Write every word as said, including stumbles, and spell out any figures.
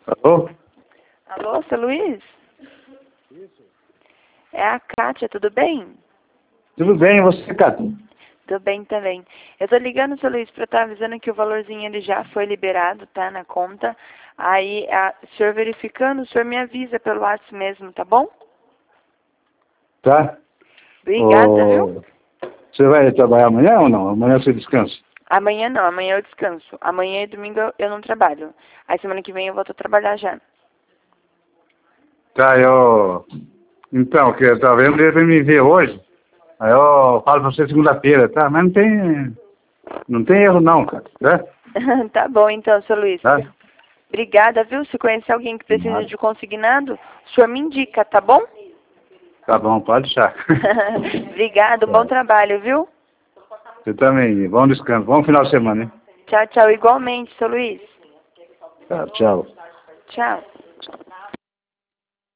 Alô? Alô, seu Luiz? É a Kátia, tudo bem? Tudo bem, e você, Cátia? Tudo bem também. Eu tô ligando, seu Luiz, pra estar avisando que o valorzinho ele já foi liberado, tá, na conta. Aí, a, o senhor verificando, o senhor me avisa pelo WhatsApp mesmo, tá bom? Tá? Obrigada, Ô, viu? Você vai trabalhar amanhã ou não? Amanhã você descansa? Amanhã não, amanhã eu descanso. Amanhã e domingo eu, eu não trabalho. Aí semana que vem eu volto a trabalhar já. Tá, eu... Então, que eu tava vendo, ele vai me ver hoje. Aí eu falo pra você segunda-feira, tá? Mas não tem... Não tem erro não, cara, tá? Tá bom então, seu Luiz. Tá? Obrigada, viu? Se conhecer alguém que precisa Nada. de consignado, o senhor me indica, tá bom? Tá bom, pode deixar. Obrigado, um bom Tá. trabalho, viu? Você também. Bom descanso. Bom final de semana, hein? Tchau, tchau. Igualmente, seu Luiz. Tá, tchau. Tchau.